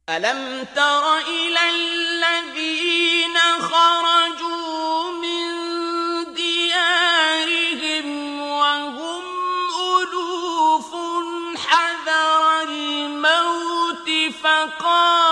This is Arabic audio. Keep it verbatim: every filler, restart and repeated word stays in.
ألم تر إلى الذين خرجوا من ديارهم وهم ألوف حذر الموت فقال